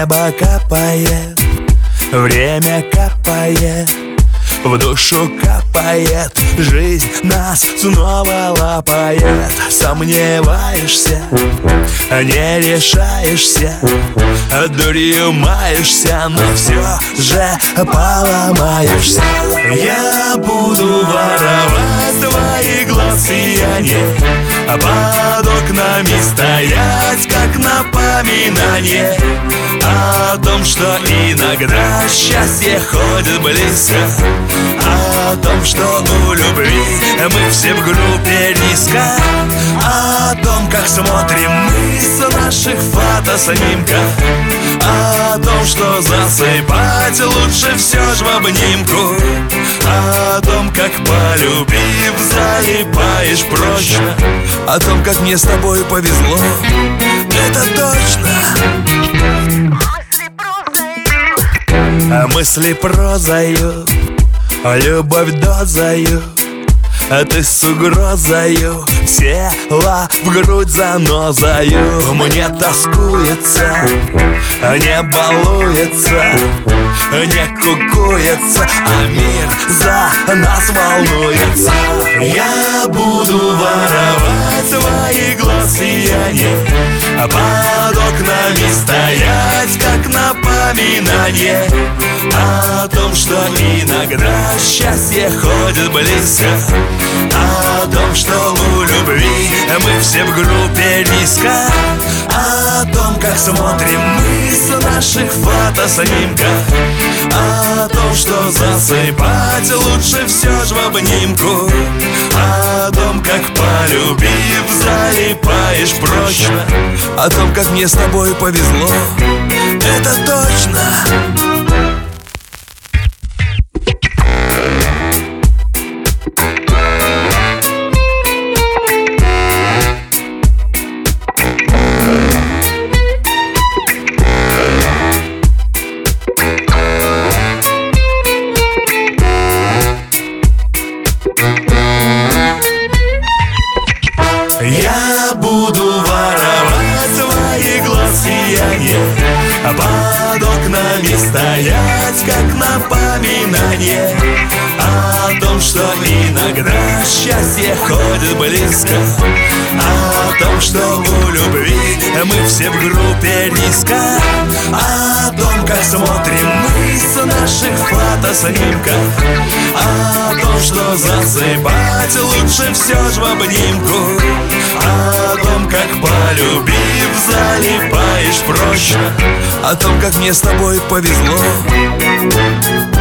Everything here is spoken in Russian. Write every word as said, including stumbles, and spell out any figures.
небо капает, время капает, в душу капает, жизнь нас снова лапает. Сомневаешься, не решаешься, дурью маешься, но все же поломаешься. Я буду воровать твои глаз сияние, под окнами стоять, как напоминание о том, что иногда счастье ходит близко, о том, что у любви мы все в группе риска, о том, как смотрим мы с наших фотоснимков, о том, что засыпать лучше все ж в обнимку, о том, как полюбив залипаешь прочно, о том, как мне с тобой повезло, это точно. Мысли прозою, любовь дозою, а ты с угрозою села в грудь занозою. Мне тоскуется, не балуется, не кукуется, а мир за нас волнуется. Я буду воровать твои глаз сияние, под окнами стоять, как напоминание о том, что иногда счастье ходит близко, о том, что у любви мы все в группе риска, о том, как смотрим мы с наших фотоснимков, о том, что засыпать лучше все ж в обнимку, о том, как полюбив залипаешь прочно, о том, как мне с тобой повезло, это точно. Я буду воровать твои глаз сияние, под окнами стоять, как напоминание о том, что иногда счастье ходит близко, о том, что у любви мы все в группе риска, о том, как смотрим мы с наших фотоснимков, о том, что засыпать лучше все ж в обнимку, о том, как полюбив залипаешь прочно, о том, как мне с тобой повезло.